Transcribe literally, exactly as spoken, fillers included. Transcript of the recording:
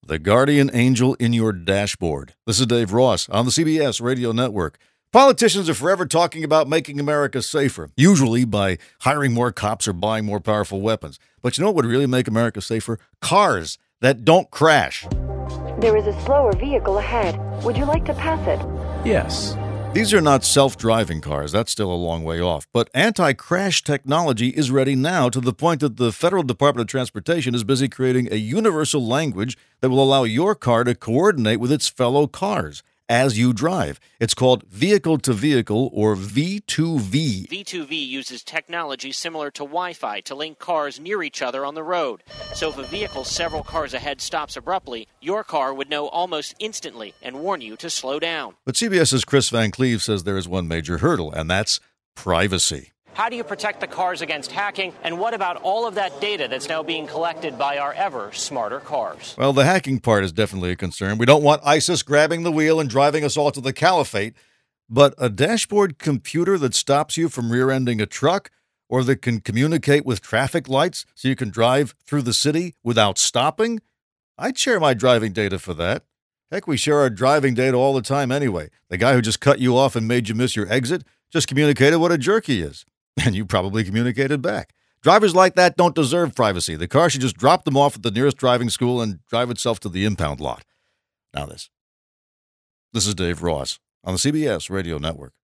the guardian angel in your dashboard. This is Dave Ross on the C B S Radio Network. Politicians are forever talking about making America safer, usually by hiring more cops or buying more powerful weapons. But you know what would really make America safer? Cars that don't crash. There is a slower vehicle ahead. Would you like to pass it? Yes. These are not self-driving cars. That's still a long way off. But anti-crash technology is ready now to the point that the Federal Department of Transportation is busy creating a universal language that will allow your car to coordinate with its fellow cars as you drive. It's called vehicle-to-vehicle, or V two V. V two V uses technology similar to Wi-Fi to link cars near each other on the road. So if a vehicle several cars ahead stops abruptly, your car would know almost instantly and warn you to slow down. But CBS's Chris Van Cleve says there is one major hurdle, and that's privacy. How do you protect the cars against hacking? And what about all of that data that's now being collected by our ever smarter cars? Well, the hacking part is definitely a concern. We don't want ISIS grabbing the wheel and driving us all to the caliphate. But a dashboard computer that stops you from rear-ending a truck, or that can communicate with traffic lights so you can drive through the city without stopping? I'd share my driving data for that. Heck, we share our driving data all the time anyway. The guy who just cut you off and made you miss your exit just communicated what a jerk he is. And you probably communicated back. Drivers like that don't deserve privacy. The car should just drop them off at the nearest driving school and drive itself to the impound lot. Now this. This is Dave Ross on the C B S Radio Network.